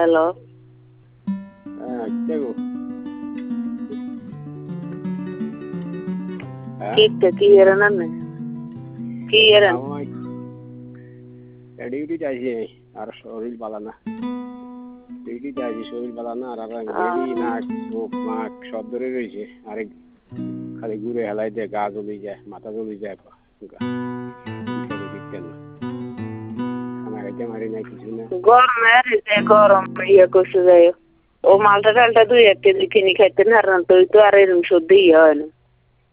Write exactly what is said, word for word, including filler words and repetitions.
hello হ্যাঁ কে গো হ্যাঁ কিতে কি এরানা না কি এরান আমার ডিউটি যাইছি আর শরীর ভালো না ডিউটি যাইছি শরীর ভালো না আর আর রেডি নাক মুখ নাক সব ধরে রয়েছে আরে খালি ঘুরে হেলাই দিয়ে গা জ্বলি যায় মাথা জ্বলি যায় কেন খানা খাইতে মারি নাই কিছু না গরম এসে গরম ইয়ে করছে যাই ও মালটা টালটা দুই এক কেজি কিনে খাইতে না রান তো তো আর এরকম সর্দি হয় না